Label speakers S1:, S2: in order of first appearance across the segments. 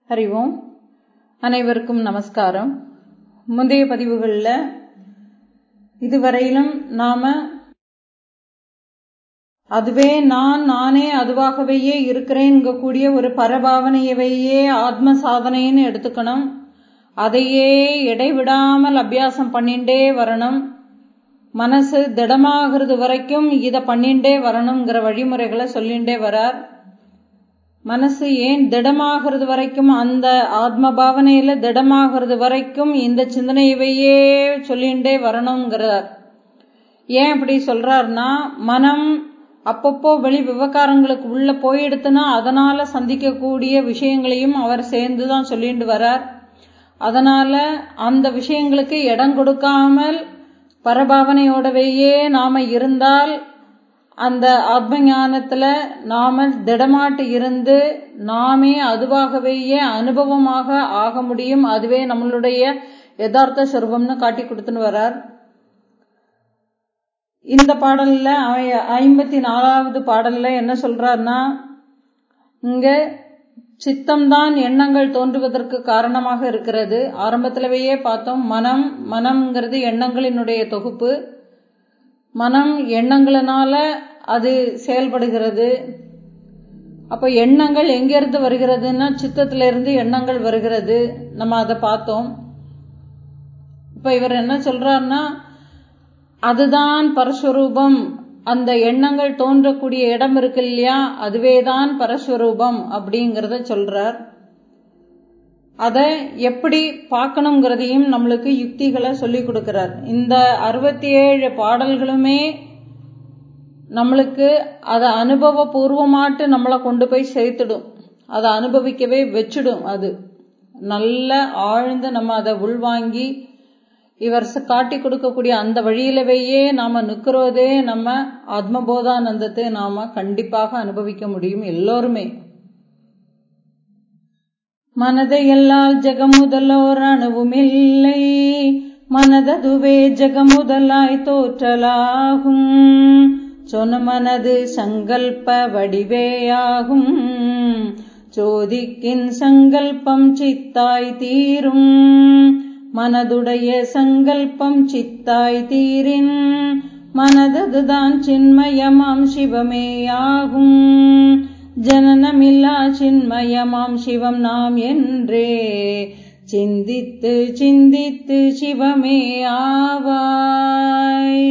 S1: ஹரி ஓம். அனைவருக்கும் நமஸ்காரம். முந்தைய பதிவுகளில் இதுவரையிலும் நாம அதுவே நானே அதுவாகவே இருக்கிறேங்க கூடிய ஒரு பரபாவனையவையே ஆத்ம சாதனைன்னு எடுத்துக்கணும். அதையே இடைவிடாமல் அபியாசம் பண்ணிண்டே வரணும். மனசு திடமாகிறது வரைக்கும் இதை பண்ணிண்டே வரணுங்கிற வழிமுறைகளை சொல்லிண்டே வரார். மனசு ஏன் திடமாகிறது வரைக்கும், அந்த ஆத்ம பாவனையில திடமாகிறது வரைக்கும் இந்த சிந்தனையவையே சொல்லிண்டே வரணுங்கிறார். ஏன் அப்படி சொல்றாருன்னா, மனம் அப்பப்போ வெளி விவகாரங்களுக்கு உள்ள போயிடுத்துனா அதனால சந்திக்கக்கூடிய விஷயங்களையும் அவர் சேர்ந்துதான் சொல்லிட்டு வரார். அதனால அந்த விஷயங்களுக்கு இடம் கொடுக்காமல் பரபாவனையோடவேயே நாம இருந்தால் அந்த ஆத்ம ஞானத்துல நாம திடமாட்டு இருந்து நாமே அதுவாகவேயே அனுபவமாக ஆக முடியும். அதுவே நம்மளுடைய யதார்த்த சொரூபம்னு காட்டி கொடுத்துன்னு வரார். இந்த பாடல்ல 54வது பாடல்ல என்ன சொல்றாருன்னா, இங்க சித்தம்தான் எண்ணங்கள் தோன்றுவதற்கு காரணமாக இருக்கிறது. ஆரம்பத்திலேயே பார்த்தோம், மனம்ங்கிறது எண்ணங்களினுடைய தொகுப்பு. மனம் எண்ணங்களினால அது செயல்படுகிறது. அப்ப எண்ணங்கள் எங்கிருந்து வருகிறதுன்னா சித்தத்திலிருந்து எண்ணங்கள் வருகிறது. நம்ம அதை பார்த்தோம். இப்ப இவர் என்ன சொல்றாருன்னா, அதுதான் பரஸ்வரூபம். அந்த எண்ணங்கள் தோன்றக்கூடிய இடம் இருக்கு இல்லையா, அதுவேதான் பரஸ்வரூபம் அப்படிங்கறத சொல்றார். அதை எப்படி பார்க்கணுங்கிறதையும் நம்மளுக்கு யுக்திகளை சொல்லி கொடுக்கிறார். இந்த 67 பாடல்களுமே நம்மளுக்கு அதை அனுபவபூர்வமாட்டு நம்மளை கொண்டு போய் சேர்த்துடும். அதை அனுபவிக்கவே வச்சிடும். அது நல்ல ஆழ்ந்து நம்ம அதை உள்வாங்கி இவர் காட்டி கொடுக்கக்கூடிய அந்த வழியிலவையே நாம நிக்கிறோதே நம்ம ஆத்மபோதானந்தத்தை நாம கண்டிப்பாக அனுபவிக்க முடியும் எல்லோருமே. மனதை எல்லால் ஜெகமுதலோர் அணுவுமில்லை, மனததுவே ஜெகமுதலாய் தோற்றலாகும். சொன்ன மனது சங்கல்ப வடிவேயாகும். சோதிக்கின் சங்கல்பம் சித்தாய் தீரும். மனதுடைய சங்கல்பம் சித்தாய் தீரின் மனததுதான் சின்மயமாம் சிவமேயாகும். ஜனனமில்லா சின்மயமாம் சிவம் நாம் என்றே சிந்தித்து சிந்தித்து சிவமே ஆவாய்.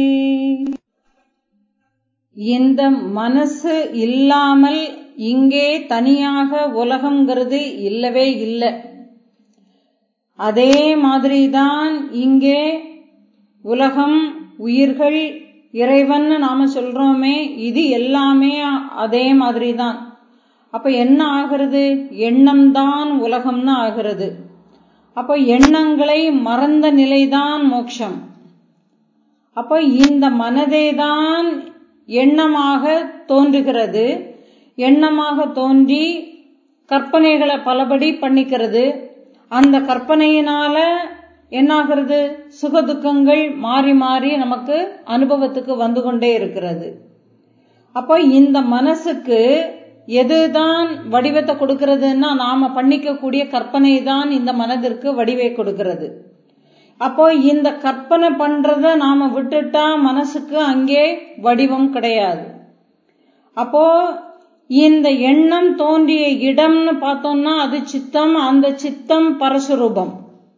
S1: இந்த மனசு இல்லாமல் இங்கே தனியாக உலகம்ங்கிறது இல்லவே இல்லை. அதே மாதிரிதான் இங்கே உலகம், உயிர்கள், இறைவன் நாம சொல்றோமே, இது எல்லாமே அதே மாதிரிதான். அப்ப என்ன ஆகிறது? எண்ணம் தான் உலகம்னு ஆகிறது. அப்ப எண்ணங்களை மறந்த நிலைதான் மோட்சம். அப்ப இந்த மனதேதான் எண்ணமாக தோன்றுகிறது. எண்ணமாக தோன்றி கற்பனைகளை பலபடி பண்ணிக்கிறது. அந்த கற்பனையினால என்னாகிறது? சுகதுக்கங்கள் மாறி மாறி நமக்கு அனுபவத்துக்கு வந்து கொண்டே இருக்கிறது. அப்போ இந்த மனசுக்கு எதுதான் வடிவத்தை கொடுக்கிறதுன்னா, நாம பண்ணிக்கக்கூடிய கற்பனை தான் இந்த மனதிற்கு வடிவை கொடுக்கிறது. அப்போ இந்த கற்பனை பண்றத நாம விட்டுட்டா மனசுக்கு அங்கே வடிவம் கிடையாது. அப்போ இந்த எண்ணம் தோன்றிய இடம்னு பார்த்தோம்னா அது சித்தம். அந்த சித்தம் பரஸ்வரூபம்.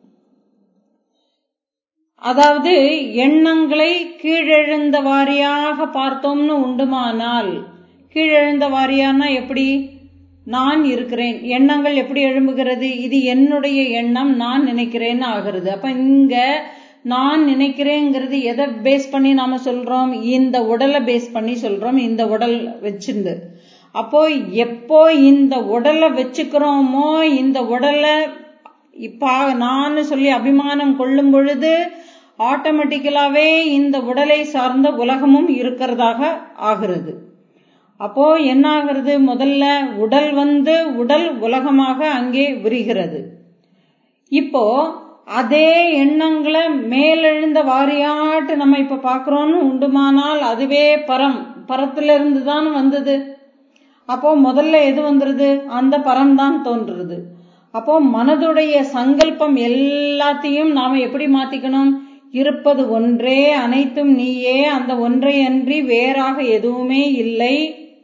S1: அதாவது எண்ணங்களை கீழெழுந்த வாரியாக பார்த்தோம்னு உண்டுமானால், கீழெழுந்த வாரியானா எப்படி? நான் இருக்கிறேன், எண்ணங்கள் எப்படி எழும்புகிறது? இது என்னுடைய எண்ணம், நான் நினைக்கிறேன்னு ஆகிறது. அப்ப இங்க நான் நினைக்கிறேங்கிறது எதை பேஸ் பண்ணி நாம சொல்றோம்? இந்த உடலை பேஸ் பண்ணி சொல்றோம். இந்த உடல் வச்சிருந்து, அப்போ எப்போ இந்த உடலை வச்சுக்கிறோமோ, இந்த உடலை இப்ப நான் சொல்லி அபிமானம் கொள்ளும் பொழுது ஆட்டோமேட்டிக்கலாவே இந்த உடலை சார்ந்த உலகமும் இருக்கிறதாக ஆகிறது. அப்போ என்ன ஆகிறது? முதல்ல உடல் உடல் உலகமாக அங்கே விரிகிறது. இப்போ அதே எண்ணங்களை மேலெழுந்த வாரியாட்டு நம்ம இப்ப பாக்குறோம்னு உண்டுமானால் அதுவே பரத்திலிருந்து தான் வந்தது. அப்போ முதல்ல எது வந்துருது? அந்த பரம்தான் தோன்றுறது. அப்போ மனதுடைய சங்கல்பம் எல்லாத்தையும் நாம எப்படி மாத்திக்கணும்? இருப்பது ஒன்றே, அனைத்தும் நீயே, அந்த ஒன்றை அன்றி வேறாக எதுவுமே இல்லை,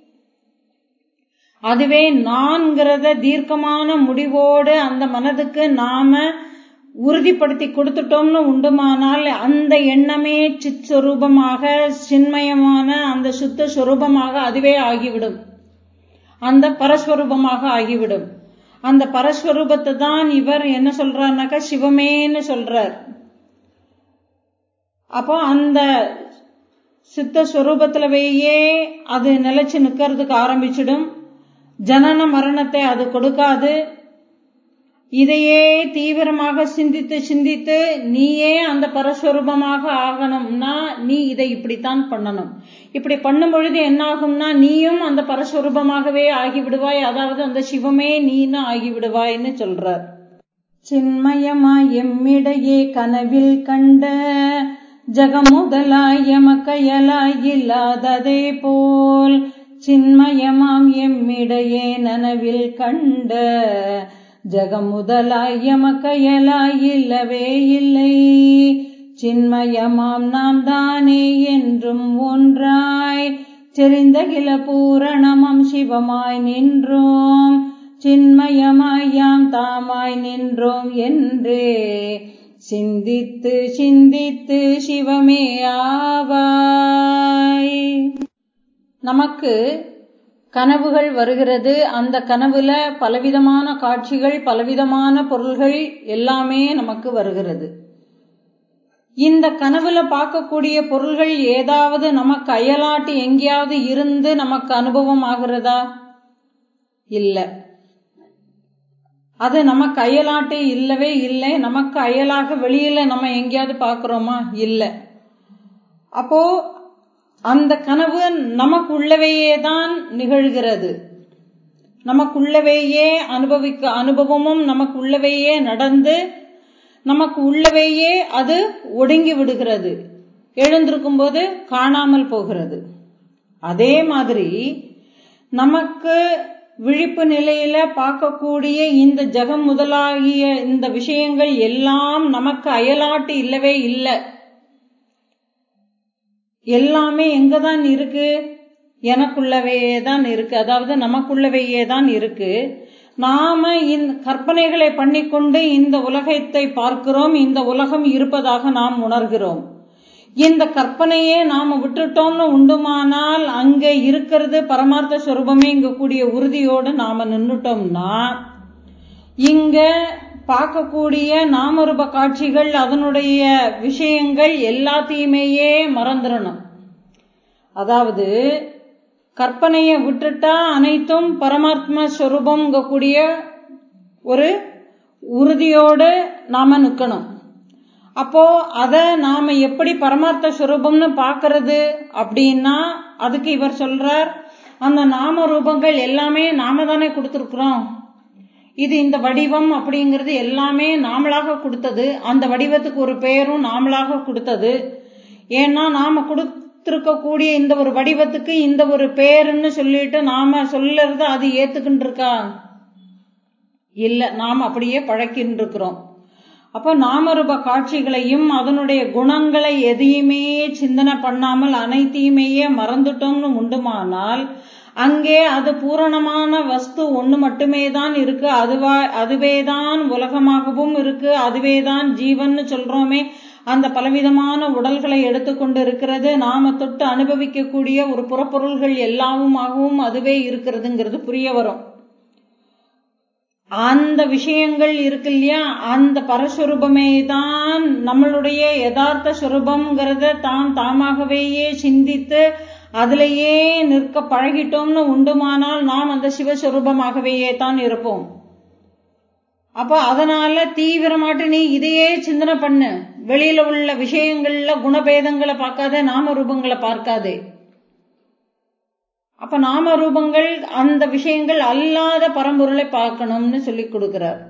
S1: அதுவே நான்கிறத தீர்க்கமான முடிவோடு அந்த மனதுக்கு நாம உறுதிப்படுத்தி கொடுத்துட்டோம்னு உண்டுமானால் அந்த எண்ணமே சித் சொரூபமாக, சின்மயமான அந்த சுத்த சொரூபமாக அதுவே ஆகிவிடும், அந்த பரஸ்வரூபமாக ஆகிவிடும். அந்த பரஸ்வரூபத்தை தான் இவர் என்ன சொல்றாருனாக்கா சிவமேன்னு சொல்றார். அப்போ அந்த சித்த ஸ்வரூபத்திலவேயே அது நிலைச்சு நிக்கிறதுக்கு ஆரம்பிச்சிடும். ஜனன மரணத்தை அது கொடுக்காது. இதையே தீவிரமாக சிந்தித்து சிந்தித்து நீயே அந்த பரஸ்வரூபமாக ஆகணும்னா நீ இதை இப்படித்தான் பண்ணணும். இப்படி பண்ணும் பொழுது என்ன ஆகும்னா நீயும் அந்த பரஸ்வரூபமாகவே ஆகிவிடுவாய், அதாவது அந்த சிவமே நீன்னு ஆகிவிடுவாய்ன்னு சொல்றார். சின்மயமாய் எம்மிடையே கனவில் கண்ட ஜகமுதலாய் எமக்கையலாய் இல்லாததே போல், சின்மயமாம் எம்மிடையே நனவில் கண்ட ஜகமுதலாய் எமக்கையலாய் இல்லவே இல்லை, சின்மயமாம் நாம் தானே என்றும் ஒன்றாய் செறிந்தகில பூரணமாம் சிவமாய் நின்றோம், சின்மயமாய் யாம் தாமாய் நின்றோம் என்றே சிந்தித்து சிந்தித்து சிவமே ஆவாய். நமக்கு கனவுகள் வருகிறது. அந்த கனவுல பலவிதமான காட்சிகள், பலவிதமான பொருள்கள் எல்லாமே நமக்கு வருகிறது. இந்த கனவுல பார்க்கக்கூடிய பொருள்கள் ஏதாவது நமக்கு அயலாட்டு எங்கேயாவது இருந்து நமக்கு அனுபவம் ஆகிறதா? இல்ல. அது நமக்கு அயலாட்டு இல்லவே இல்லை. நமக்கு அயலாக வெளியில நம்ம எங்கேயாவது பார்க்கிறோமா? இல்ல. அப்போ அந்த கனவு நமக்குள்ளவையே தான் நிகழ்கிறது. நமக்குள்ளவையே அனுபவமும் நமக்குள்ளவையே நடந்து நமக்கு உள்ளவையே அது ஒடுங்கி விடுகிறது, எழுந்திருக்கும் போது காணாமல் போகிறது. அதே மாதிரி நமக்கு விழிப்பு நிலையில பார்க்கக்கூடிய இந்த ஜகம் முதலாகிய இந்த விஷயங்கள் எல்லாம் நமக்கு அயலாட்டு இல்லவே இல்லை. எல்லாமே எங்கதான் இருக்கு? எனக்குள்ளவையே தான் இருக்கு, அதாவது நமக்குள்ளவையே தான் இருக்கு. நாம இந்த கற்பனைகளை பண்ணிக்கொண்டு இந்த உலகத்தை பார்க்கிறோம், இந்த உலகம் இருப்பதாக நாம் உணர்கிறோம். இந்த கற்பனையே நாம விட்டுட்டோம்னு உண்டுமானால் அங்க இருக்கிறது பரமார்த்த ஸ்வரூபமே இங்க கூடிய உறுதியோடு நாம நின்றுட்டோம்னா இங்க பார்க்கக்கூடிய நாமரூப காட்சிகள், அதனுடைய விஷயங்கள் எல்லாத்தையுமேயே மறந்துடணும். அதாவது கற்பனையை விட்டுட்டா அனைத்தும் பரமாத்ம ஸ்வரூபம் கூடிய ஒரு உறுதியோடு நாம நிக்கணும். அப்போ அத நாம எப்படி பரமார்த்த ஸ்வரூபம்னு பாக்குறது அப்படின்னா அதுக்கு இவர் சொல்றார், அந்த நாம ரூபங்கள் எல்லாமே நாம தானே கொடுத்திருக்கிறோம். இது இந்த வடிவம் அப்படிங்கிறது எல்லாமே நாமளாக கொடுத்தது. அந்த வடிவத்துக்கு ஒரு பெயரும் நாமளாக கொடுத்தது. ஏன்னா நாம கொடுத்திருக்கக்கூடிய இந்த ஒரு வடிவத்துக்கு இந்த ஒரு பெயர்ன்னு சொல்லிட்டு நாம சொல்லுறது அது ஏத்துக்கிட்டு இருக்கா? இல்ல, நாம் அப்படியே பழக்கின்னு இருக்கிறோம். அப்ப நாமரூப காட்சிகளையும் அதனுடைய குணங்களை எதையுமே சிந்தனை பண்ணாமல் அனைத்தையுமேயே மறந்துட்டோம்னு உண்டுமானால் அங்கே அது பூரணமான வஸ்து ஒண்ணு மட்டுமே தான் இருக்கு. அதுவேதான் உலகமாகவும் இருக்கு, அதுவேதான் ஜீவன் சொல்றோமே. அந்த பலவிதமான உடல்களை எடுத்துக்கொண்டு இருக்கிறது. நாம தொட்டு அனுபவிக்கக்கூடிய ஒரு புறப்பொருள்கள் எல்லாமுமாகவும் அதுவே இருக்கிறதுங்கிறது புரிய வரும். அந்த விஷயங்கள் இருக்கு இல்லையா, அந்த பரஸ்வரூபமே தான் நம்மளுடைய யதார்த்த ஸ்வரூபம்ங்கிறத தான் தாமாகவேயே சிந்தித்து அதிலேயே நிற்க பழகிட்டோம்னு உண்டுமானால் நாம் அந்த சிவஸ்வரூபமாகவேயே தான் இருப்போம். அப்ப அதனால தீவிரமாட்டு நீ இதையே சிந்தனை பண்ணு. வெளியில உள்ள விஷயங்கள்ல குணபேதங்களை பார்க்காதே, நாம ரூபங்களை பார்க்காதே. அப்ப நாம ரூபங்கள் அந்த விஷயங்கள் அல்லாத பரம்பொருளை பார்க்கணும்னு சொல்லி கொடுக்கிறார்.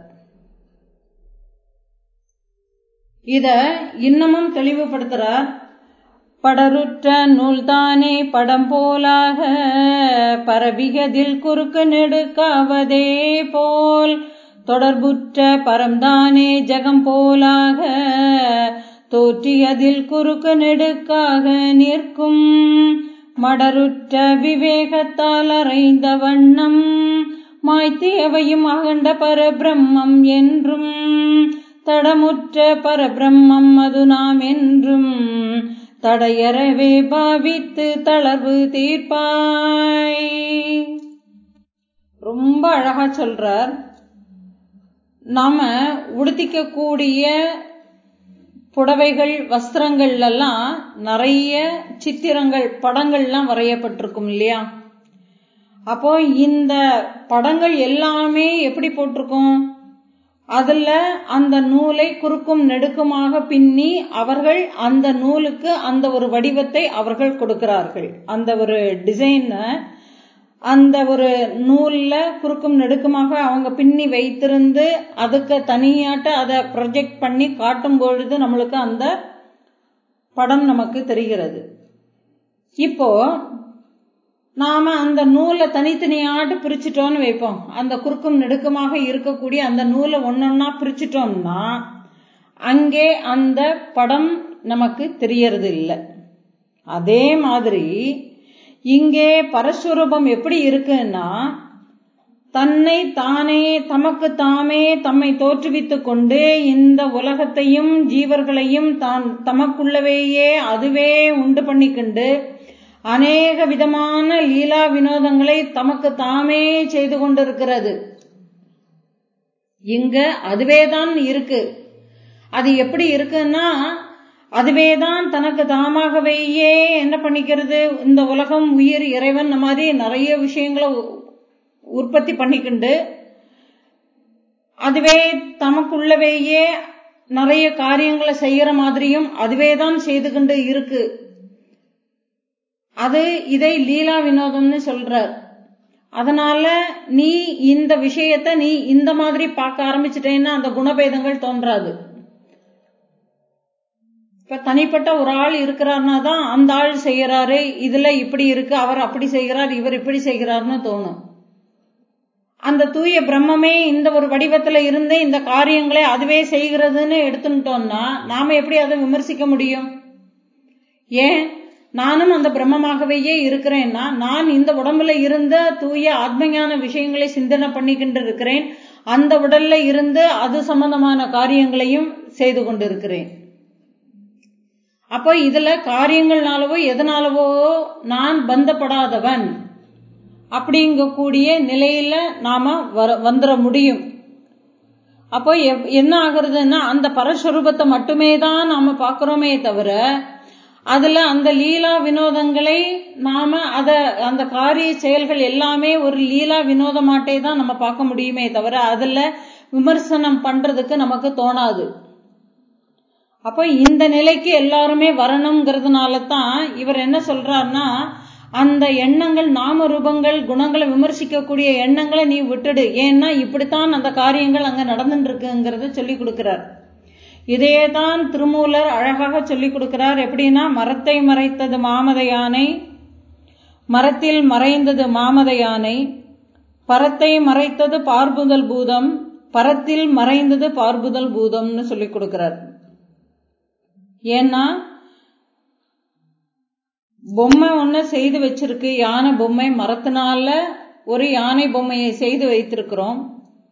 S1: இத இன்னமும் தெளிவுபடுத்துறார். படருற்ற நூல்தானே படம் போலாக பரபிகதில் குறுக்கு நெடுக்காவதே போல் தொடர்புற்ற பரம்தானே ஜகம் போலாக தோற்றியதில் குறுக்கு நெடுக்காக நிற்கும் மடருற்ற விவேகத்தால் அறைந்த வண்ணம் மாய்த்தியவையும் அகண்ட பரபிரம்மம் என்றும் தடமுற்ற பரபிரம்மம் அது நாம் என்றும் தடையறவே பாவித்து தளர்வு தீர்ப்பாய். ரொம்ப அழகா சொல்றார். நாம உடுத்திக்க கூடிய புடவைகள் வஸ்திரங்கள் எல்லாம் நிறைய சித்திரங்கள் படங்கள்லாம் வரையப்பட்டிருக்கும் இல்லையா? அப்போ இந்த படங்கள் எல்லாமே எப்படி போட்டிருக்கும்? அதுல அந்த நூலை குறுக்கும் நெடுக்குமாக பின்னி அவர்கள் அந்த நூலுக்கு அந்த ஒரு வடிவத்தை அவர்கள் கொடுக்கிறார்கள். அந்த ஒரு டிசைன் அந்த ஒரு நூல்ல குறுக்கும் நெடுக்குமாக அவங்க பின்னி வைத்திருந்து அதுக்கு தனியாட்ட அதை ப்ரொஜெக்ட் பண்ணி காட்டும் பொழுது நம்மளுக்கு அந்த படம் நமக்கு தெரிகிறது. இப்போ நாம அந்த நூலை தனித்தனியாட்டு பிரிச்சுட்டோம்னு வைப்போம். அந்த குறுக்கும் நெடுக்குமாக இருக்கக்கூடிய அந்த நூலை ஒன்னொன்னா பிரிச்சுட்டோம்னா அங்கே அந்த படம் நமக்கு தெரியறது இல்லை. அதே மாதிரி இங்கே பரஸ்வரூபம் எப்படி இருக்குன்னா தன்னை தானே தமக்கு தாமே தம்மை தோற்றுவித்துக் கொண்டு இந்த உலகத்தையும் ஜீவர்களையும் தான் தமக்குள்ளவேயே அதுவே உண்டு பண்ணிக்கொண்டு அநேக விதமான லீலா வினோதங்களை தமக்கு தாமே செய்து கொண்டிருக்கிறது. இங்க அதுவேதான் இருக்கு. அது எப்படி இருக்குன்னா அதுவேதான் தனக்கு தாமாகவேயே என்ன பண்ணிக்கிறது, இந்த உலகம் உயிர் இறைவன் இந்த மாதிரி நிறைய விஷயங்களை உற்பத்தி பண்ணிக்கிண்டு அதுவே தமக்குள்ளவேயே நிறைய காரியங்களை செய்யற மாதிரியும் அதுவேதான் செய்துகிண்டு இருக்கு. அது இதை லீலா வினோதம்னு சொல்றார். அதனால நீ இந்த விஷயத்தை நீ இந்த மாதிரி பார்க்க ஆரம்பிச்சுட்டேன்னா அந்த குணபேதங்கள் தோன்றாது. இப்ப தனிப்பட்ட ஒரு ஆள் இருக்கிறார்னா தான் அந்த ஆள் செய்யறாரு, இதுல இப்படி இருக்கு, அவர் அப்படி செய்கிறார், இவர் இப்படி செய்கிறார்னு தோணும். அந்த தூய பிரம்மமே இந்த ஒரு வடிவத்துல இருந்து இந்த காரியங்களை அதுவே செய்கிறதுன்னு எடுத்துட்டோம்னா நாம எப்படி அதை விமர்சிக்க முடியும்? ஏன் நானும் அந்த பிரம்மமாகவே இருக்கிறேன்னா நான் இந்த உடம்புல இருந்த தூய ஆத்மஞான விஷயங்களை சிந்தனை பண்ணிக்கிட்டு இருக்கிறேன். அந்த உடல்ல இருந்து அது சம்பந்தமான காரியங்களையும் செய்து கொண்டிருக்கிறேன். அப்போ இதுல காரியங்கள்னாலவோ எதனாலவோ நான் பந்தப்படாதவன் அப்படிங்கக்கூடிய நிலையில நாம வந்துட முடியும். அப்போ என்ன ஆகுறதுன்னா அந்த பரஸ்வரூபத்தை மட்டுமே தான் நாம பாக்குறோமே தவிர அதுல அந்த லீலா வினோதங்களை நாம அந்த காரிய செயல்கள் எல்லாமே ஒரு லீலா வினோதமாட்டே தான் நம்ம பார்க்க முடியுமே தவிர அதுல விமர்சனம் பண்றதுக்கு நமக்கு தோணாது. அப்ப இந்த நிலைக்கு எல்லாருமே வரணுங்கிறதுனால தான் இவர் என்ன சொல்றாருன்னா அந்த எண்ணங்கள் நாம ரூபங்கள் குணங்களை விமர்சிக்கக்கூடிய எண்ணங்களை நீ விட்டுடு. ஏன்னா இப்படித்தான் அந்த காரியங்கள் அங்க நடந்துட்டு இருக்குங்கிறத சொல்லி கொடுக்கிறார். இதையேதான் திருமூலர் அழகாக சொல்லி கொடுக்கிறார். எப்படின்னா மரத்தை மறைத்தது மாமத யானை, மரத்தில் மறைந்தது மாமத யானை, பரத்தை மறைத்தது பார்புதல் பூதம், பரத்தில் மறைந்தது பார்புதல் பூதம்னு சொல்லி கொடுக்கிறார். ஏன்னா பொம்மை ஒண்ணு செய்து வச்சிருக்கு, யானை பொம்மை, மரத்தினால ஒரு யானை பொம்மையை செய்து வைத்திருக்கிறோம்.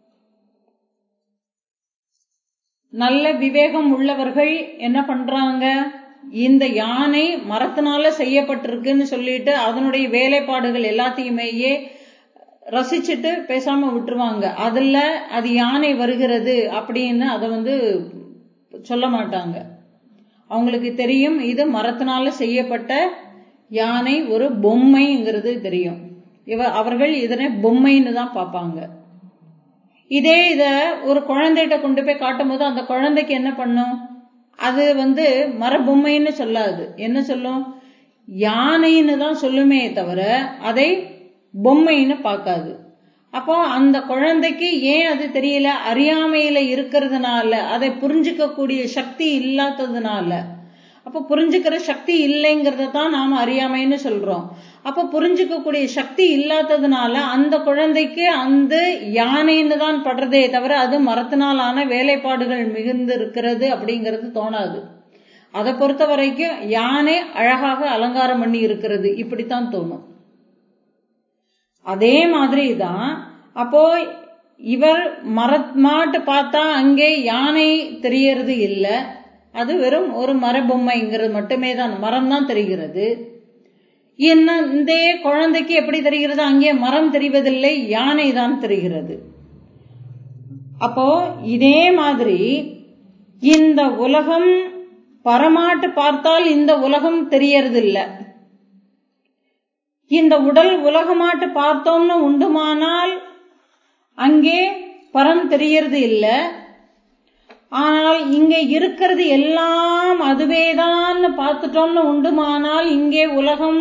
S1: நல்ல விவேகம் உள்ளவர்கள் என்ன பண்றாங்க, இந்த யானை மரத்தினால செய்யப்பட்டிருக்குன்னு சொல்லிட்டு அதனுடைய வேலைப்பாடுகள் எல்லாத்தையுமேயே ரசிச்சுட்டு பேசாம விட்டுருவாங்க. அதுல அது யானை வருகிறது அப்படின்னு அதை சொல்ல மாட்டாங்க. அவங்களுக்கு தெரியும் இது மரத்தினால செய்யப்பட்ட யானை, ஒரு பொம்மைங்கிறது தெரியும். அவர்கள் இதனை பொம்மைன்னு தான் பார்ப்பாங்க. இத ஒரு குழந்தைகிட்ட கொண்டு போய் காட்டும் போது அந்த குழந்தைக்கு என்ன பண்ணும், அது மர பொம்மைன்னு சொல்லாது, என்ன சொல்லும், யானைன்னு தான் சொல்லுமே தவிர அதை பொம்மைன்னு பார்க்காது. அப்போ அந்த குழந்தைக்கு ஏன் அது தெரியல, அறியாமையில இருக்கிறதுனால, அதை புரிஞ்சுக்க கூடிய சக்தி இல்லாததுனால. அப்ப புரிஞ்சுக்கிற சக்தி இல்லைங்கிறத தான் நாம அறியாமைன்னு சொல்றோம். அப்ப புரிஞ்சுக்கக்கூடிய சக்தி இல்லாததுனால அந்த குழந்தைக்கு அந்த யானைன்னு தான் படுறதே தவிர அது மரத்தினாலான வேலைப்பாடுகள் மிகுந்து இருக்கிறது அப்படிங்கிறது தோணாது. அதை பொறுத்த வரைக்கும் யானை அழகாக அலங்காரம் பண்ணி இருக்கிறது இப்படித்தான் தோணும். அதே மாதிரி தான் அப்போ இவர் மாட்டு பார்த்தா அங்கே யானை தெரியறது இல்லை, அது வெறும் ஒரு மரபொம்மைங்கிறது மட்டுமே தான், மரம் தான் தெரிகிறது. என்ன இந்த குழந்தைக்கு எப்படி தெரிகிறது? அங்கே மரம் தெரிவதில்லை, யானை தான் தெரிகிறது. அப்போ இதே மாதிரி இந்த உலகம் பரமாட்டு பார்த்தால் இந்த உலகம் தெரியறதில்லை. இந்த உடல் உலகமாட்டு பார்த்தோம்னு உண்டுமானால் அங்கே பரம் தெரியறது இல்லை. ஆனால் இங்க இருக்கிறது எல்லாம் அதுவேதான் பார்த்துட்டோம்னு உண்டுமானால் இங்கே உலகம்,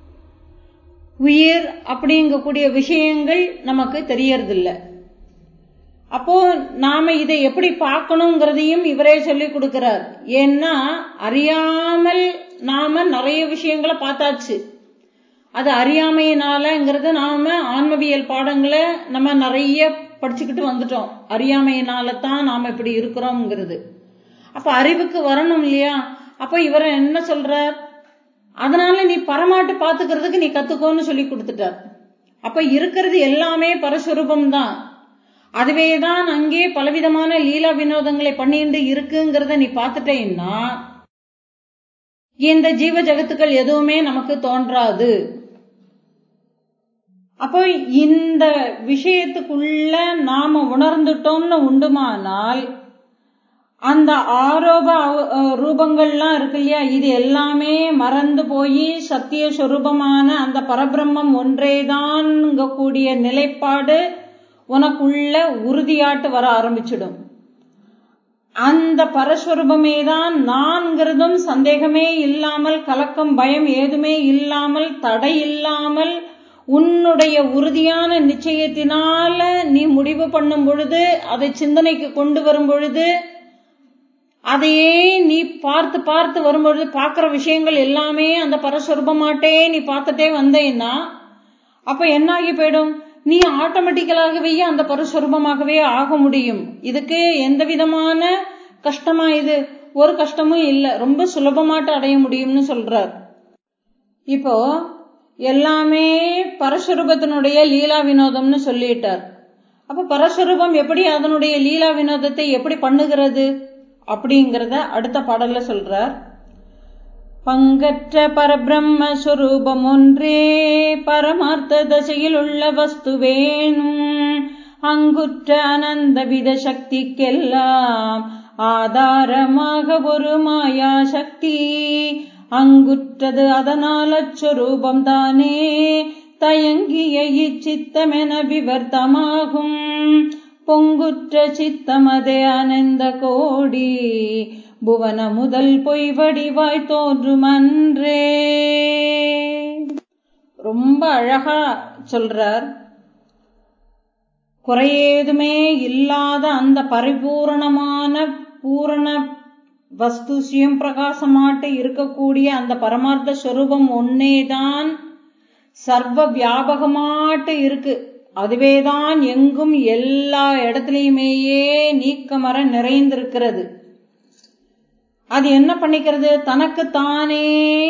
S1: உயிர் அப்படிங்கக்கூடிய விஷயங்கள் நமக்கு தெரியறதில்லை. அப்போ நாம இதை எப்படி பார்க்கணுங்கிறதையும் இவரே சொல்லி கொடுக்கிறார். ஏன்னா அறியாமல் நாம நிறைய விஷயங்களை பார்த்தாச்சு. அது அறியாமையினாலங்கிறது நாம ஆன்மவியல் பாடங்களை நம்ம நிறைய படிச்சுக்கிட்டு வந்துட்டோம். அறியாமையினால தான் நாம இப்படி இருக்கிறோம்ங்கிறது. அப்ப அறிவுக்கு வரணும் இல்லையா? அப்ப இவர் என்ன சொல்றார்? அதனால நீ பரமாட்டு பாத்துக்கிறதுக்கு நீ கத்துக்கோன்னு சொல்லி கொடுத்துட்டார். அப்ப இருக்கிறது எல்லாமே பரஸ்வரூபம் தான். அதுவேதான் அங்கே பலவிதமான லீலா வினோதங்களை பண்ணிட்டு இருக்குங்கிறத நீ பார்த்துட்டேன்னா இந்த ஜீவ ஜகத்துக்கள் எதுவுமே நமக்கு தோன்றாது. அப்போ இந்த விஷயத்துக்குள்ள நாம உணர்ந்துட்டோம்னு உண்டுமானால் அந்த ஆரோப ரூபங்கள்லாம் இருக்கு இல்லையா, இது எல்லாமே மறந்து போய் சத்திய சொரூபமான அந்த பரபிரம்மம் ஒன்றேதான் கூடிய நிலைப்பாடு உனக்குள்ள உறுதியாட்டு வர ஆரம்பிச்சிடும். அந்த பரஸ்வரூபமே தான் நான்கிறதும் சந்தேகமே இல்லாமல், கலக்கம் பயம் ஏதுமே இல்லாமல், தடை இல்லாமல் உன்னுடைய உறுதியான நிச்சயத்தினால நீ முடிவு பண்ணும் பொழுது, அதை சிந்தனைக்கு கொண்டு வரும் பொழுது, அதையே நீ பார்த்து பார்த்து வரும்பொழுது பார்க்கிற விஷயங்கள் எல்லாமே அந்த பரஸ்வரூபமாட்டே நீ பார்த்துட்டே வந்தேன்னா அப்ப என்ன ஆகி போயிடும்? நீ ஆட்டோமேட்டிக்கலாகவே அந்த பரஸ்வரூபமாகவே ஆக முடியும். இதுக்கு எந்த விதமான கஷ்டமா? இது ஒரு கஷ்டமும் இல்லை, ரொம்ப சுலபமாட்டு அடைய முடியும்னு சொல்றார். இப்போ எல்லாமே பரஸ்வரூபத்தினுடைய லீலா வினோதம்னு சொல்லிட்டார். அப்ப பரஸ்வரூபம் எப்படி அதனுடைய லீலா வினோதத்தை எப்படி பண்ணுகிறது அப்படிங்கறத அடுத்த பாடல்ல சொல்றார். பங்கற்ற பரபிரம்ம ஸ்வரூபம் ஒன்றே பரமார்த்த தசையில் உள்ள வஸ்துவேனும் அங்குற்ற அனந்த வித சக்திக்கெல்லாம் ஆதாரமாக ஒரு மாயா சக்தி அங்குற்றது அதனால் அச்சரூபம் தானே தயங்கிய இச்சித்தமென விவர்த்தமாகும் பொங்குற்ற சித்தமதே அனந்த கோடி புவன முதல் பொய் வடிவாய் தோன்றும் அன்றே. ரொம்ப அழகா சொல்றார். குறையேதுமே இல்லாத அந்த பரிபூரணமான பூரண வஸ்து சுயம் பிரகாசமாட்டு இருக்கக்கூடிய அந்த பரமார்த்த ஸ்வரூபம் ஒன்னேதான் சர்வ வியாபகமாட்டு இருக்கு. அதுவேதான் எங்கும் எல்லா இடத்துலயுமேயே நீக்கமர நிறைந்திருக்கிறது. அது என்ன பண்ணிக்கிறது? தனக்கு தானே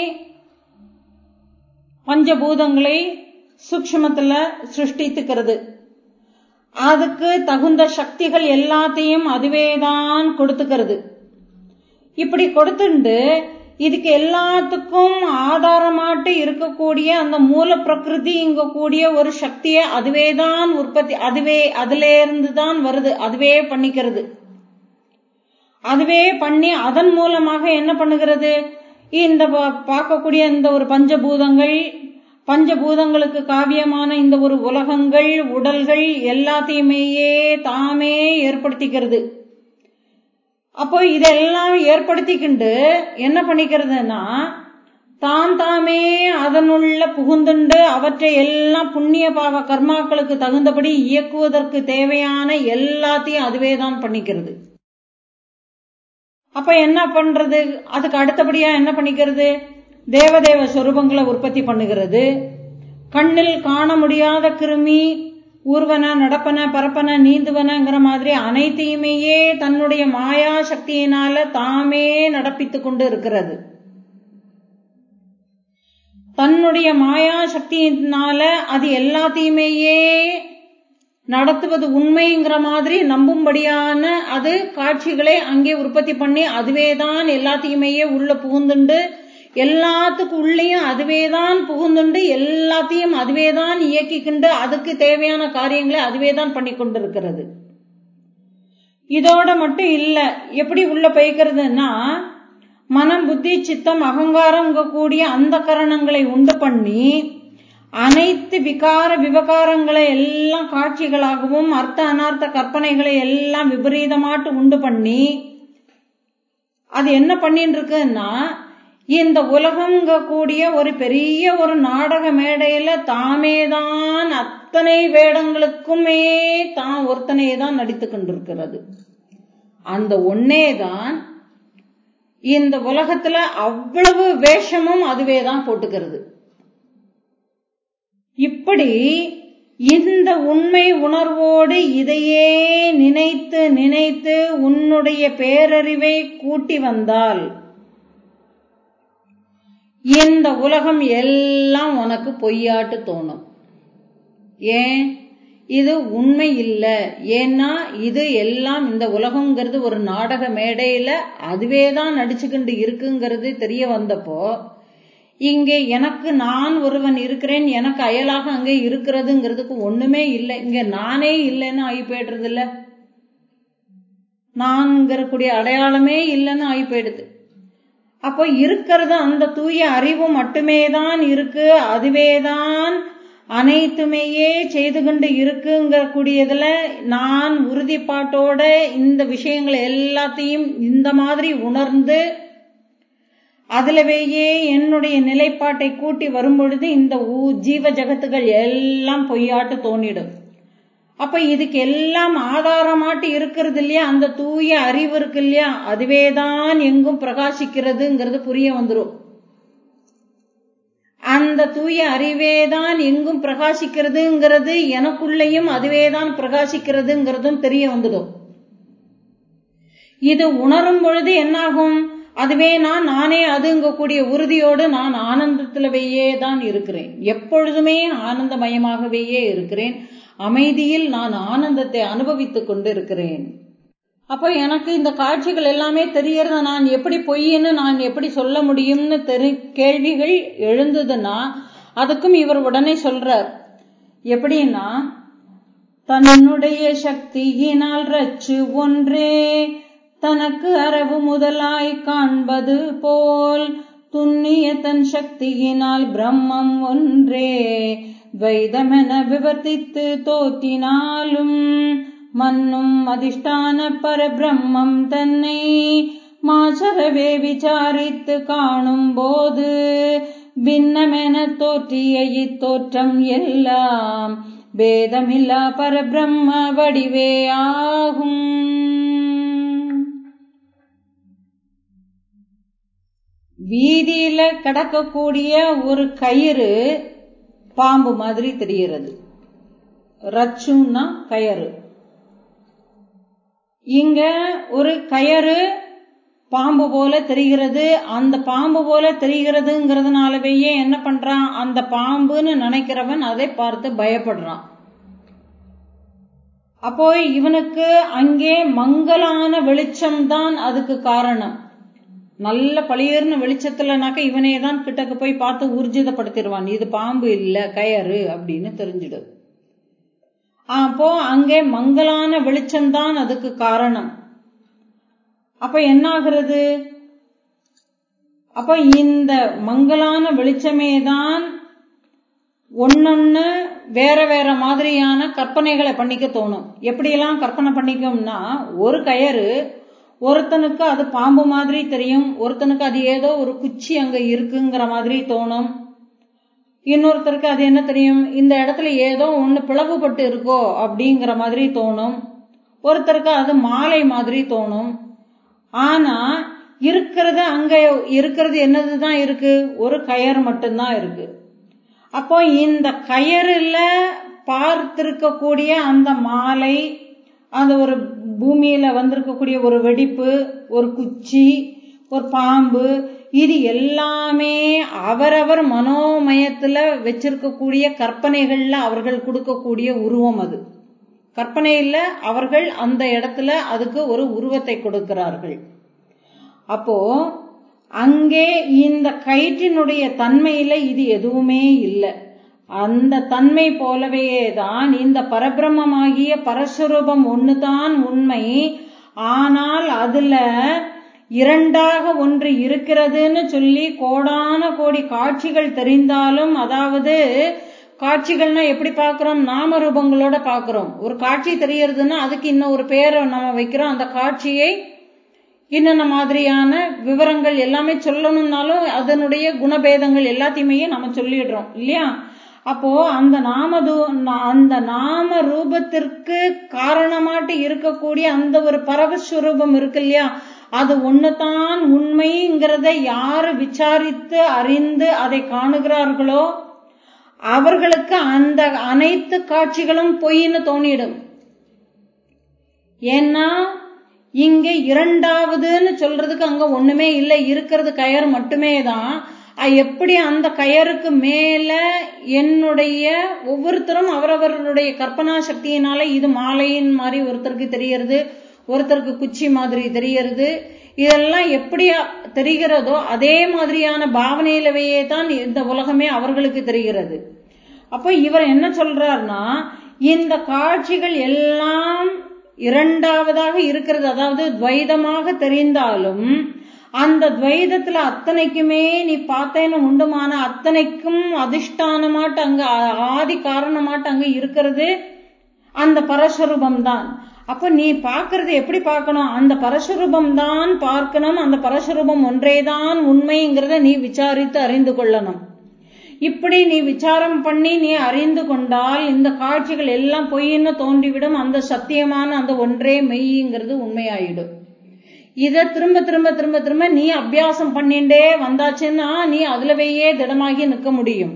S1: பஞ்சபூதங்களை சூக்ஷ்மத்துல சிருஷ்டித்துக்கிறது. அதுக்கு தகுந்த சக்திகள் எல்லாத்தையும் அதுவேதான் கொடுத்துக்கிறது. இப்படி கொடுத்துண்டு இதுக்கு எல்லாத்துக்கும் ஆதாரமாட்டு இருக்கக்கூடிய அந்த மூல பிரகிருதி இங்க கூடிய ஒரு சக்தியை அதுவேதான் உற்பத்தி, அதுல இருந்துதான் வருது, அதுவே பண்ணிக்கிறது. அதுவே பண்ணி அதன் மூலமாக என்ன பண்ணுகிறது? இந்த பார்க்கக்கூடிய இந்த ஒரு பஞ்சபூதங்களுக்கு காவியமான இந்த ஒரு உலகங்கள், உடல்கள் எல்லாத்தையுமேயே தாமே ஏற்படுத்திக்கிறது. அப்போ இதெல்லாம் ஏற்படுத்திக்கிண்டு என்ன பண்ணிக்கிறதுனா தாமே அதனுள்ள புகுந்துண்டு அவற்றை எல்லாம் புண்ணிய பாவ கர்மாக்களுக்கு தகுந்தபடி இயக்குவதற்கு தேவையான எல்லாத்தையும் அதுவேதான் பண்ணிக்கிறது. அப்ப என்ன பண்றது? அதுக்கு அடுத்தபடியா என்ன பண்ணிக்கிறது? தேவதேவ சொரூபங்களை உற்பத்தி பண்ணுகிறது. கண்ணில் காண முடியாத கிருமி ஊர்வன, நடப்பன, பரப்பன, நீந்துவனங்கிற மாதிரி அனைத்தையுமே தன்னுடைய மாயா சக்தியினால தாமே நடப்பித்துக் கொண்டு இருக்கிறது. தன்னுடைய மாயா சக்தியினால அது எல்லாத்தையுமே நடத்துவது உண்மைங்கிற மாதிரி நம்பும்படியான அது காட்சிகளை அங்கே உற்பத்தி பண்ணி அதுவேதான் எல்லாத்தையுமே உள்ள புகுந்துண்டு, எல்லாத்துக்கும் உள்ளேயும் அதுவேதான் புகுந்துண்டு, எல்லாத்தையும் அதுவேதான் இயக்கிக்கிண்டு, அதுக்கு தேவையான காரியங்களை அதுவேதான் பண்ணி கொண்டிருக்கிறது. இதோட மட்டும் இல்ல, எப்படி உள்ள போய்க்கிறதுன்னா, மனம், புத்தி, சித்தம், அகங்காரம் கூடிய அந்த கரணங்களை உண்டு பண்ணி அனைத்து விகார விவகாரங்களை எல்லாம் காட்சிகளாகவும் அர்த்த அனார்த்த கற்பனைகளை எல்லாம் விபரீதமாட்டு உண்டு பண்ணி அது என்ன பண்ணிட்டு இருக்குன்னா, இந்த உலகங்க கூடிய ஒரு பெரிய ஒரு நாடக மேடையில தாமேதான் அத்தனை வேடங்களுக்குமே தான் ஒருத்தனையே தான் நடித்து கொண்டிருக்கிறது. அந்த ஒன்னேதான் இந்த உலகத்துல அவ்வளவு வேஷமும் அதுவேதான் போட்டுக்கிறது. இப்படி இந்த உண்மை உணர்வோடு இதையே நினைத்து நினைத்து உன்னுடைய பேரறிவை கூட்டி வந்தால் இந்த உலகம் எல்லாம் உனக்கு பொய்யாட்டு தோணும். ஏன்? இது உண்மை இல்லை. ஏன்னா இது எல்லாம் இந்த உலகம்ங்கிறது ஒரு நாடக மேடையில அதுவேதான் நடிச்சுக்கிண்டு இருக்குங்கிறது தெரிய வந்தப்போ, இங்கே எனக்கு நான் ஒருவன் இருக்கிறேன், எனக்கு அயலாக அங்கே இருக்கிறதுங்கிறதுக்கு ஒண்ணுமே இல்லை. இங்க நானே இல்லைன்னு ஆகி போயிடுறது இல்ல, நான்கிறக்கூடிய அடையாளமே இல்லைன்னு ஆகி போயிடுது. அப்போ இருக்கிறது அந்த தூய அறிவு மட்டுமே தான் இருக்கு, அதுவேதான் அனைத்துமையே செய்து கொண்டு இருக்குங்கிற கூடியதுல நான் உறுதிப்பாட்டோட இந்த விஷயங்களை எல்லாத்தையும் இந்த மாதிரி உணர்ந்து அதுலவேயே என்னுடைய நிலைப்பாட்டை கூட்டி வரும் பொழுது இந்த ஜீவ ஜகத்துகள் எல்லாம் பொய்யாட்டு தோணிடும். அப்ப இதுக்கு எல்லாம் ஆதாரமாட்டு இருக்கிறது இல்லையா, அந்த தூய அறிவு இருக்கு இல்லையா, அதுவேதான் எங்கும் பிரகாசிக்கிறதுங்கிறது புரிய வந்துடும். அந்த தூய அறிவேதான் எங்கும் பிரகாசிக்கிறதுங்கிறது எனக்குள்ளேயும் அதுவேதான் பிரகாசிக்கிறதுங்கிறதும் தெரிய வந்துடும். இது உணரும் பொழுது என்னாகும், அதுவே நான், நானே அதுங்க கூடிய உறுதியோடு நான் ஆனந்தத்திலேயே தான் இருக்கிறேன், எப்பொழுதுமே ஆனந்தமயமாகவே இருக்கிறேன், அமைதியில் நான் ஆனந்தத்தை அனுபவித்துக் கொண்டு இருக்கிறேன். அப்ப எனக்கு இந்த காட்சிகள் எல்லாமே தெரியறத நான் எப்படி பொய்ன்னு நான் எப்படி சொல்ல முடியும்னு கேள்விகள் எழுந்ததுன்னா அதுக்கும் இவர் உடனே சொல்றார். எப்படின்னா, தன்னுடைய சக்தியினால் ரச்சு ஒன்றே தனக்கு அரவு முதலாய் காண்பது போல் துண்ணிய தன் சக்தியினால் பிரம்மம் ஒன்றே துவைதமென விவர்த்தித்து தோற்றினாலும் மன்னும் அதிஷ்டான பரபிரம்மம் தன்னை மாசரவே விசாரித்து காணும் போது பின்னமென தோற்றிய இத்தோற்றம் எல்லாம் பேதமில்லா பரபிரம்ம வடிவே ஆகும். வீதியில கிடக்கக்கூடிய ஒரு கயிறு பாம்பு மாதிரி தெரிகிறது. ரச்சுன்னா கயறு. இங்க ஒரு கயறு பாம்பு போல தெரிகிறது. அந்த பாம்பு போல தெரிகிறதுங்கிறதுனாலவே என்ன பண்றான், அந்த பாம்புன்னு நினைக்கிறவன் அதை பார்த்து பயப்படுறான். அப்போ இவனுக்கு அங்கே மங்கலான வெளிச்சம் தான் அதுக்கு காரணம். நல்ல பளியர்னு வெளிச்சத்துலனாக்க இவனே தான் கிட்டக்கு போய் பார்த்து ஊர்ஜிதப்படுத்திடுவான், இது பாம்பு இல்ல கயறு அப்படின்னு தெரிஞ்சிடும். அப்போ அங்கே மங்கலான வெளிச்சம்தான் அதுக்கு காரணம். அப்ப என்ன ஆகிறது, அப்ப இந்த மங்கலான வெளிச்சமே தான் ஒன்னொன்னு வேற வேற மாதிரியான கற்பனைகளை பண்ணிக்க தோணும். எப்படியெல்லாம் கற்பனை பண்ணிக்கோம்னா, ஒரு கயறு ஒருத்தனுக்கு அது பாம்பு மாதிரி தெரியும், ஒருத்தனுக்கு அது ஏதோ ஒரு குச்சி அங்க இருக்குங்கிற மாதிரி தோணும், இன்னொருத்தருக்கு அது என்ன தெரியும், இந்த இடத்துல ஏதோ ஒண்ணு பிளவுபட்டு இருக்கோ அப்படிங்கிற மாதிரி தோணும், ஒருத்தருக்கு அது மாலை மாதிரி தோணும். ஆனா இருக்கிறது அங்க இருக்கிறது என்னதுதான் இருக்கு? ஒரு கயர் மட்டும்தான் இருக்கு. அப்போ இந்த கயறுல பார்த்திருக்கக்கூடிய அந்த மாலை, அந்த ஒரு பூமியில வந்திருக்கக்கூடிய ஒரு வெடிப்பு, ஒரு குச்சி, ஒரு பாம்பு, இது எல்லாமே அவரவர் மனோமயத்துல வச்சிருக்கக்கூடிய கற்பனைகள்ல அவர்கள் கொடுக்கக்கூடிய உருவம். அது கற்பனையில அவர்கள் அந்த இடத்துல அதுக்கு ஒரு உருவத்தை கொடுக்கிறார்கள். அப்போ அங்கே இந்த கயிற்றினுடைய தன்மையில இது எதுவுமே இல்லை. அந்த தன்மை போலவே தான் இந்த பரபிரமமாகிய பரஸ்வரூபம் ஒண்ணுதான் உண்மை. ஆனால் அதுல இரண்டாக ஒன்று இருக்கிறதுன்னு சொல்லி கோடான கோடி காட்சிகள் தெரிந்தாலும், அதாவது காட்சிகள்னா எப்படி பாக்குறோம்? நாம ரூபங்களோட பாக்குறோம். ஒரு காட்சி தெரியறதுன்னா அதுக்கு இன்னும் ஒரு பேரை நம்ம வைக்கிறோம். அந்த காட்சியை இன்னென்ன மாதிரியான விவரங்கள் எல்லாமே சொல்லணும்னாலும் அதனுடைய குணபேதங்கள் எல்லாத்தையுமே நம்ம சொல்லிடுறோம் இல்லையா? அப்போ அந்த நாம ரூபத்திற்கு காரணமாட்டு இருக்கக்கூடிய அந்த ஒரு பரவஸ்வரூபம் இருக்கு இல்லையா, அது ஒண்ணுதான் உண்மைங்கிறத யாரு விசாரித்து அறிந்து அதை காணுகிறார்களோ அவர்களுக்கு அந்த அனைத்து காட்சிகளும் பொய்ன்னு தோணிடும். ஏன்னா இங்க இரண்டாவதுன்னு சொல்றதுக்கு அங்க ஒண்ணுமே இல்லை, இருக்கிறது கயர் மட்டுமே தான். எப்படி அந்த கயருக்கு மேல என்னுடைய ஒவ்வொருத்தரும் அவரவர்களுடைய கற்பனா சக்தியினால இது மாலையின் மாதிரி ஒருத்தருக்கு தெரியறது, ஒருத்தருக்கு குச்சி மாதிரி தெரியறது, இதெல்லாம் எப்படி தெரிகிறதோ அதே மாதிரியான பாவனையிலவே தான் இந்த உலகமே அவர்களுக்கு தெரிகிறது. அப்ப இவர் என்ன சொல்றாருன்னா, இந்த காட்சிகள் எல்லாம் இரண்டாவதாக இருக்கிறது, அதாவது துவைதமாக தெரிந்தாலும் அந்த துவைதத்துல அத்தனைக்குமே நீ பார்த்தேன்னு உண்டுமான அத்தனைக்கும் அதிஷ்டானமாட்டு அங்க ஆதி காரணமாட்டு அங்க இருக்கிறது அந்த பரஸ்வரூபம் தான். அப்ப நீ பார்க்கறது எப்படி பார்க்கணும்? அந்த பரஸ்வரூபம் தான் பார்க்கணும். அந்த பரஸ்வரூபம் ஒன்றேதான் உண்மைங்கிறத நீ விசாரித்து அறிந்து கொள்ளணும். இப்படி நீ விசாரம் பண்ணி நீ அறிந்து கொண்டால் இந்த காட்சிகள் எல்லாம் பொய்ன்னு தோன்றிவிடும். அந்த சத்தியமான அந்த ஒன்றே மெய்ங்கிறது உண்மையாயிடும். இத திரும்ப திரும்ப திரும்ப திரும்ப நீ அபியாசம் பண்ணிண்டே வந்தாச்சுன்னா நீ அதுலவையே திடமாகி நிற்க முடியும்.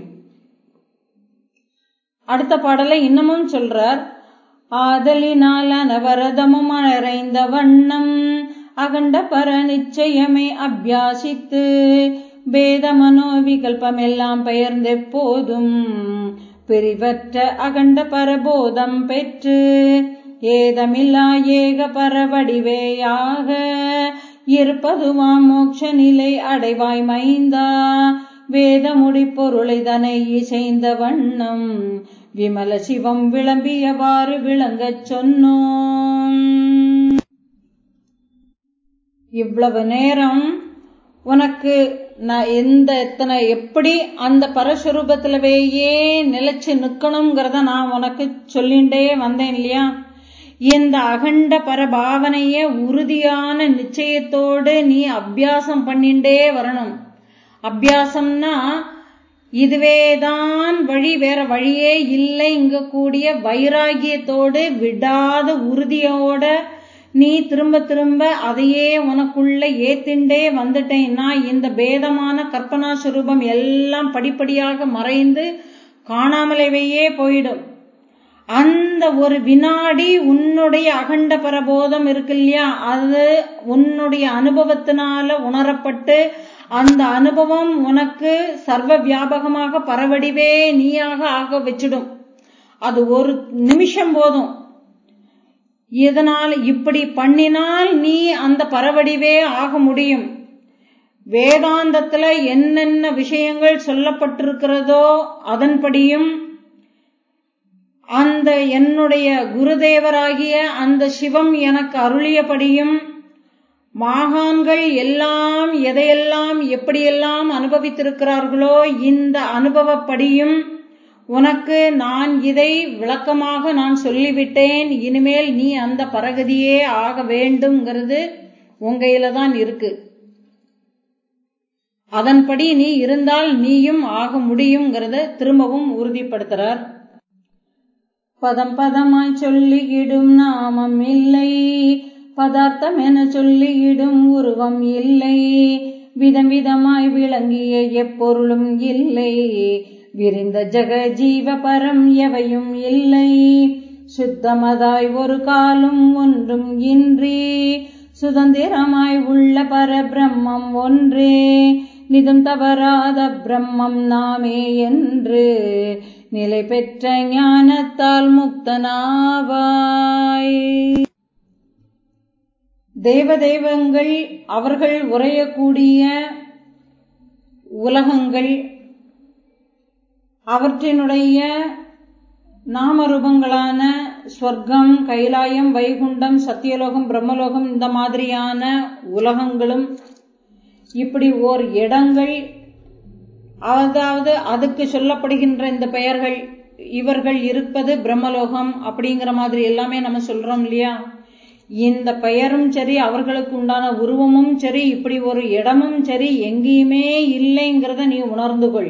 S1: அடுத்த பாடலை இன்னமும் சொல்றார். ஆதலினால் அனவரதமும் அறைந்த வண்ணம் அகண்ட பர நிச்சயமே அபியாசித்து பேத மனோ விகல்பம் எல்லாம் பெயர்ந்தெப்போதும் பிரிவற்ற அகண்ட பரபோதம் பெற்று ஏதமில்லா ஏக பரவடிவேயாக இருப்பதுவாம் மோட்ச நிலை அடைவாய் மைந்தா வேத முடிப்பொருளை தனை இசைந்த வண்ணம் விமல சிவம் விளம்பியவாறு விளங்கச் சொன்னோம். இவ்வளவு நேரம் உனக்கு நான் எத்தனை எப்படி அந்த பரஸ்வரூபத்திலவேயே நிலைச்சு நிக்கணுங்கிறத நான் உனக்கு சொல்லிண்டே வந்தேன் இல்லையா? இந்த அகண்ட பரபாவனைய உறுதியான நிச்சயத்தோடு நீ அபியாசம் பண்ணிண்டே வரணும். அபியாசம்னா இதுவேதான் வழி, வேற வழியே இல்லை இங்க கூடிய வைராகியத்தோடு விடாத உறுதியோட நீ திரும்ப திரும்ப அதையே உனக்குள்ள ஏத்திண்டே வந்துட்டேன்னா இந்த பேதமான கற்பனா சுரூபம் எல்லாம் படிப்படியாக மறைந்து காணாமலேயே போயிடும். அந்த ஒரு வினாடி உன்னுடைய அகண்ட பரபோதம் இருக்கு இல்லையா, அது உன்னுடைய அனுபவத்தினால உணரப்பட்டு அந்த அனுபவம் உனக்கு சர்வ வியாபகமாக பரவடிவே நீயாக ஆக வச்சிடும். அது ஒரு நிமிஷம் போதும். இதனால் இப்படி பண்ணினால் நீ அந்த பரவடிவே ஆக முடியும். வேதாந்தத்துல என்னென்ன விஷயங்கள் சொல்லப்பட்டிருக்கிறதோ அதன்படியும் அந்த என்னுடைய குருதேவராகிய அந்த சிவம் எனக்கு அருளியபடியும் மாகான்கள் எல்லாம் எதையெல்லாம் எப்படியெல்லாம் அனுபவித்திருக்கிறார்களோ இந்த அனுபவப்படியும் உனக்கு நான் இதை விளக்கமாக நான் சொல்லிவிட்டேன். இனிமேல் நீ அந்த பரகதியே ஆக வேண்டும்ங்கிறது உங்கையில தான் இருக்கு. அதன்படி நீ இருந்தால் நீயும் ஆக முடியுங்கிறத திரும்பவும் உறுதிப்படுத்துறார். பதம் பதமாய் சொல்லிக்கிடும் நாமம் இல்லை பதார்த்தம் என சொல்லியிடும் உருவம் இல்லை, விதம் விதமாய் விளங்கிய எப்பொருளும் இல்லை, விரிந்த ஜெக ஜீவ பரம் எவையும் இல்லை, சுத்தமதாய் ஒரு காலும் ஒன்றும் இன்றி சுதந்திரமாய் உள்ள பரபிரம்மம் ஒன்றே, நிதம் தவறாத பிரம்மம் நாமே என்று நிலை பெற்ற ஞானத்தால் முக்தனாவாய். தேவதேவங்கள் அவர்கள் உறையக்கூடிய உலகங்கள், அவற்றினுடைய நாமரூபங்களான ஸ்வர்க்கம், கைலாயம், வைகுண்டம், சத்தியலோகம், பிரம்மலோகம், இந்த மாதிரியான உலகங்களும் இப்படி ஓர் இடங்கள், அதாவது அதுக்கு சொல்லப்படுகின்ற இந்த பெயர்கள், இவர்கள் இருப்பது பிரம்மலோகம் அப்படிங்கிற மாதிரி எல்லாமே நம்ம சொல்றோம் இல்லையா. இந்த பெயரும் சரி, அவர்களுக்கு உண்டான உருவமும் சரி, இப்படி ஒரு இடமும் சரி எங்கேயுமே இல்லைங்கிறத நீ உணர்ந்து கொள்.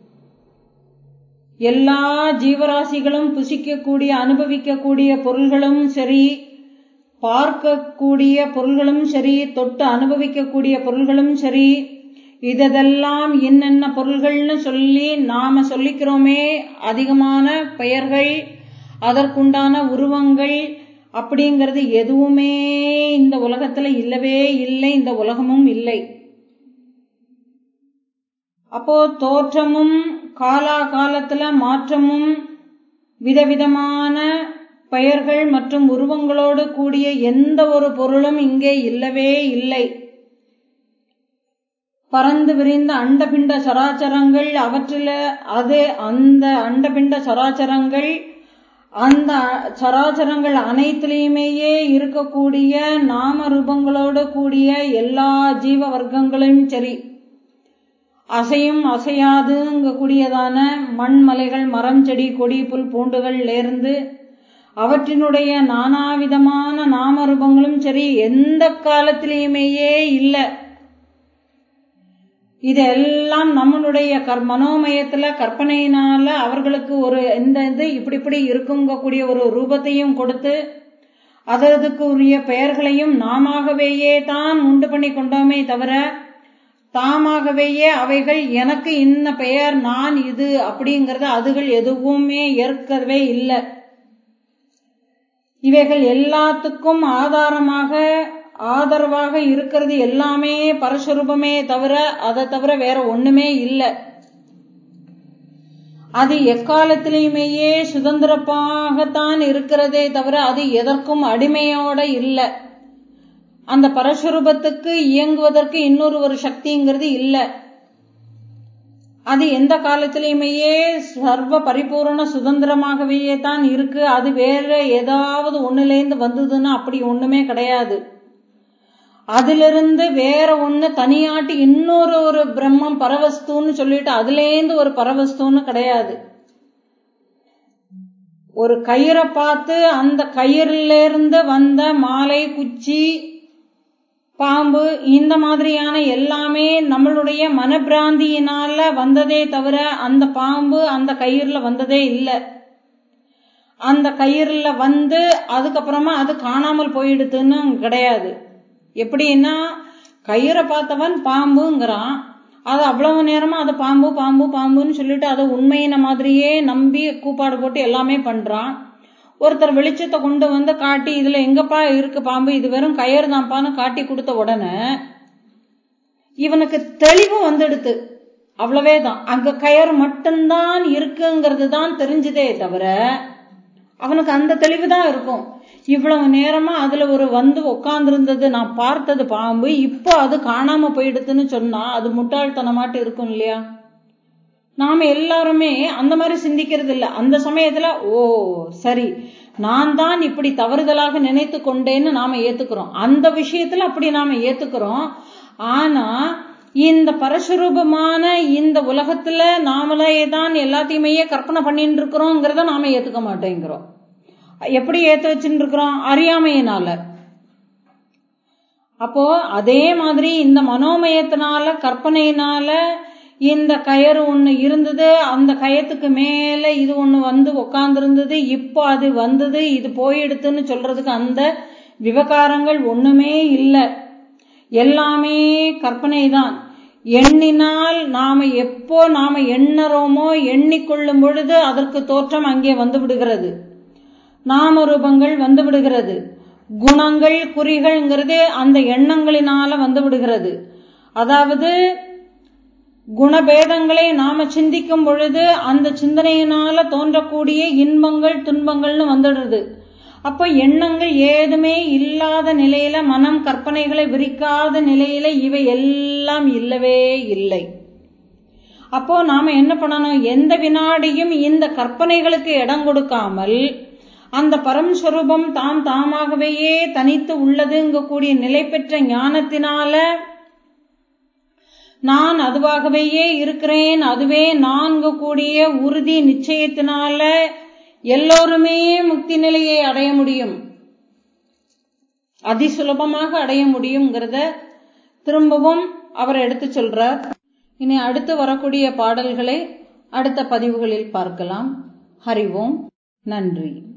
S1: எல்லா ஜீவராசிகளும் புசிக்கக்கூடிய அனுபவிக்கக்கூடிய பொருள்களும் சரி, பார்க்கக்கூடிய பொருள்களும் சரி, தொட்டு அனுபவிக்கக்கூடிய பொருள்களும் சரி, இதெல்லாம் என்னென்ன பொருள்கள்னு சொல்லி நாம சொல்லிக்கிறோமே, அதிகமான பெயர்கள், அதற்குண்டான உருவங்கள் அப்படிங்கிறது எதுவுமே இந்த உலகத்துல இல்லவே இல்லை, இந்த உலகமும் இல்லை. அப்போ தோற்றமும் காலாகாலத்துல மாற்றமும் விதவிதமான பெயர்கள் மற்றும் உருவங்களோடு கூடிய எந்த ஒரு பொருளும் இங்கே இல்லவே இல்லை. பறந்து விரிந்த அண்டபிண்ட சராச்சரங்கள், அவற்றில அந்த அண்டபிண்ட சராச்சரங்கள், அந்த சராச்சரங்கள் அனைத்திலையுமேயே இருக்கக்கூடிய நாம ரூபங்களோடு கூடிய எல்லா ஜீவ வர்க்கங்களையும் சரி, அசையும் அசையாதுங்க கூடியதான மண்மலைகள், மரம், செடி, கொடி, புல், பூண்டுகள்ல இருந்து அவற்றினுடைய நானாவிதமான நாம ரூபங்களும் சரி எந்த காலத்திலேயுமேயே இல்லை. இதெல்லாம் நம்மளுடைய மனோமயத்துல கற்பனையினால அவர்களுக்கு ஒரு இந்த இது இப்படி இப்படி இருக்குங்கக்கூடிய ஒரு ரூபத்தையும் கொடுத்து அதற்கு உரிய பெயர்களையும் நாமாகவேயே தான் உண்டு பண்ணி கொண்டோமே தவிர, தாமாகவேயே அவைகள் எனக்கு இன்ன பெயர், நான் இது அப்படிங்கறத அதுகள் எதுவுமே ஏற்கவே இல்லை. இவைகள் எல்லாத்துக்கும் ஆதரவாக இருக்கிறது எல்லாமே பரஸ்வரூபமே தவிர, அதை தவிர வேற ஒண்ணுமே இல்லை. அது எக்காலத்திலேயுமேயே சுதந்திரமாகத்தான் இருக்கிறதே தவிர அது எதற்கும் அடிமையோட இல்லை. அந்த பரஸ்வரூபத்துக்கு இயங்குவதற்கு இன்னொரு ஒரு சக்திங்கிறது இல்லை. அது எந்த காலத்திலேயுமேயே சர்வ பரிபூரண சுதந்திரமாகவே தான் இருக்கு. அது வேற ஏதாவது ஒண்ணுலேருந்து வந்ததுன்னா அப்படி ஒண்ணுமே கிடையாது. அதிலிருந்து வேற ஒண்ணு தனியாட்டி இன்னொரு ஒரு பிரம்மம் பரவஸ்துன்னு சொல்லிட்டு அதுலேருந்து ஒரு பரவஸ்துன்னு கிடையாது. ஒரு கயிறை பார்த்து அந்த கயிறுல இருந்து வந்த மாலை, குச்சி, பாம்பு, இந்த மாதிரியான எல்லாமே நம்மளுடைய மனப்பிராந்தியினால வந்ததே தவிர அந்த பாம்பு அந்த கயிறுல வந்ததே இல்லை. அந்த கயிறுல வந்து அதுக்கப்புறமா அது காணாமல் போயிடுதுன்னு கிடையாது. எப்படின்னா, கயிறை பார்த்தவன் பாம்புங்கிறான், அது அவ்வளவு நேரமா அது பாம்பு பாம்பு பாம்புன்னு சொல்லிட்டு அதை உண்மையின மாதிரியே நம்பி கூப்பாடு போட்டு எல்லாமே பண்றான். ஒருத்தர் வெளிச்சத்தை கொண்டு வந்து காட்டி இதுல எங்கப்பா இருக்கு பாம்பு, இது வெறும் கயிறு தான்ப்பான்னு காட்டி கொடுத்த உடனே இவனுக்கு தெளிவு வந்துடுது. அவ்வளவேதான், அங்க கயிறு மட்டும்தான் இருக்குங்கிறது தான் தெரிஞ்சதே தவிர அவனுக்கு அந்த தெளிவு தான் இருக்கும். இவ்வளவு நேரமா அதுல ஒரு வந்து உட்கார்ந்து இருந்தது, நான் பார்த்தது பாம்பு, இப்போ அது காணாம போயிடுதுன்னு சொன்னா அது முட்டாள்தனமாட்டு இருக்கும் இல்லையா. நாம எல்லாருமே அந்த மாதிரி சிந்திக்கிறது இல்லை. அந்த சமயத்துல ஓ சரி, நான் தான் இப்படி தவறுதலாக நினைத்து கொண்டேன்னு நாம ஏத்துக்கிறோம். அந்த விஷயத்துல அப்படி நாம ஏத்துக்கிறோம். ஆனா இந்த பரஸ்வரூபமான இந்த உலகத்துல நாமளே தான் எல்லாத்தையுமே கற்பனை பண்ணிட்டு இருக்கிறோங்கிறத நாம ஏத்துக்க மாட்டேங்கிறோம். எப்படி ஏத்து வச்சுட்டு இருக்கிறோம்? அறியாமையினால. அப்போ அதே மாதிரி இந்த மனோமயத்தினால கற்பனையினால இந்த கயிறு ஒண்ணு இருந்தது, அந்த கயத்துக்கு மேல இது ஒண்ணு வந்து உட்கார்ந்து இருந்தது, இப்போ அது வந்தது, இது போயிடுதுன்னு சொல்றதுக்கு அந்த விவகாரங்கள் ஒண்ணுமே இல்லை, எல்லாமே கற்பனை தான். எண்ணினால் நாம எண்ணறோமோ எண்ணிக்கொள்ளும் பொழுது அதற்கு தோற்றம் அங்கே வந்து விடுகிறது, நாம ரூபங்கள் வந்து விடுகிறது. குணங்கள் குறிகள்ங்கிறது அந்த எண்ணங்களினால வந்து விடுகிறது. அதாவது குணபேதங்களை நாம சிந்திக்கும் பொழுது அந்த சிந்தனையினால தோன்றக்கூடிய இன்பங்கள் துன்பங்கள்னு வந்துடுறது. அப்ப எண்ணங்கள் ஏதுமே இல்லாத நிலையில, மனம் கற்பனைகளை விரிக்காத நிலையில இவை எல்லாம் இல்லவே இல்லை. அப்போ நாம என்ன பண்ணணும், எந்த வினாடியும் இந்த கற்பனைகளுக்கு இடம் கொடுக்காமல் அந்த பரம்ஸ்வரூபம் தாமாகவே தனித்து உள்ளதுங்கக்கூடிய நிலை பெற்ற ஞானத்தினால நான் அதுவாகவே இருக்கிறேன், அதுவே நான்கு கூடிய உறுதி நிச்சயத்தினால எல்லோருமே முக்தி நிலையை அடைய முடியும், அதிசுலபமாக அடைய முடியும்ங்கிறத திரும்பவும் அவர் எடுத்து சொல்றார். இனி அடுத்து வரக்கூடிய பாடல்களை அடுத்த பதிவுகளில் பார்க்கலாம். ஹரி ஓம். நன்றி.